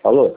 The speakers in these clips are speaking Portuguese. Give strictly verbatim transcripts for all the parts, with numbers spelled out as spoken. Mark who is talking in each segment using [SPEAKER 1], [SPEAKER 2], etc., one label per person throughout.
[SPEAKER 1] Alô?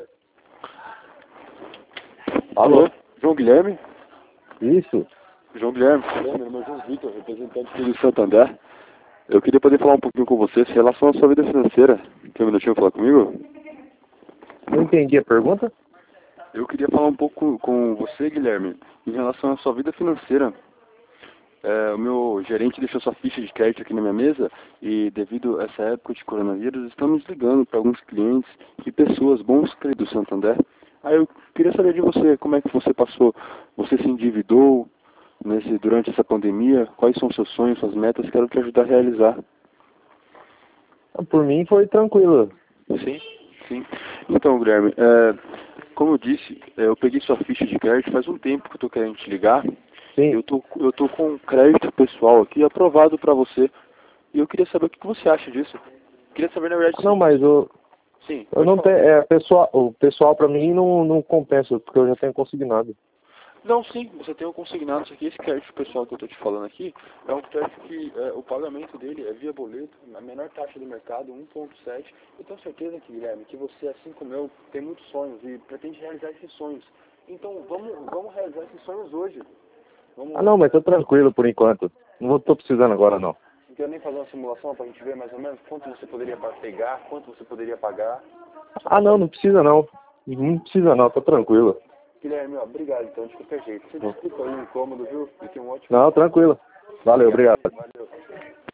[SPEAKER 2] Alô?
[SPEAKER 1] Alô?
[SPEAKER 2] João Guilherme?
[SPEAKER 1] Isso?
[SPEAKER 2] João Guilherme, meu nome é João Vitor, representante do Santander. Eu queria poder falar um pouquinho com você em relação à sua vida financeira. Tem um minutinho pra falar comigo?
[SPEAKER 1] Não entendi a pergunta?
[SPEAKER 2] Eu queria falar um pouco com você, Guilherme, em relação à sua vida financeira. É, o meu gerente deixou sua ficha de crédito aqui na minha mesa e, devido a essa época de coronavírus, estamos ligando para alguns clientes e pessoas bons do Santander. Aí eu queria saber de você, como é que você passou? Você se endividou nesse, durante essa pandemia? Quais são seus sonhos, suas metas? Quero te ajudar a realizar.
[SPEAKER 1] Por mim foi tranquilo.
[SPEAKER 2] Sim, sim. Então, Guilherme, é, como eu disse, é, eu peguei sua ficha de crédito faz um tempo que eu estou querendo te ligar.
[SPEAKER 1] Sim.
[SPEAKER 2] Eu tô, eu tô com um crédito pessoal aqui aprovado para você. E eu queria saber o que você acha disso. Queria saber, na verdade,
[SPEAKER 1] Não,
[SPEAKER 2] se...
[SPEAKER 1] mas o,
[SPEAKER 2] Sim,
[SPEAKER 1] eu
[SPEAKER 2] pode
[SPEAKER 1] não
[SPEAKER 2] falar.
[SPEAKER 1] tenho. É, pessoal, o pessoal pra mim não, não compensa, porque eu já tenho consignado.
[SPEAKER 2] Não, sim, você tem um consignado isso aqui. Esse crédito pessoal que eu tô te falando aqui é um crédito que é, o pagamento dele é via boleto, a menor taxa do mercado, um ponto sete. Eu tenho certeza que, Guilherme, que você, assim como eu, tem muitos sonhos e pretende realizar esses sonhos. Então, vamos, vamos realizar esses sonhos hoje. Vamos...
[SPEAKER 1] Ah, não, mas tô tranquilo por enquanto. Não vou- tô precisando agora, não.
[SPEAKER 2] Não quero nem fazer uma simulação para a gente ver mais ou menos quanto você poderia pegar, quanto você poderia pagar.
[SPEAKER 1] Ah, não, não precisa não. Não precisa não, tô tranquilo.
[SPEAKER 2] Guilherme, ó, obrigado então, de qualquer jeito. Você desculpa aí o incômodo, viu? E tem um ótimo...
[SPEAKER 1] Não, tranquilo. Valeu, obrigado.
[SPEAKER 2] Valeu.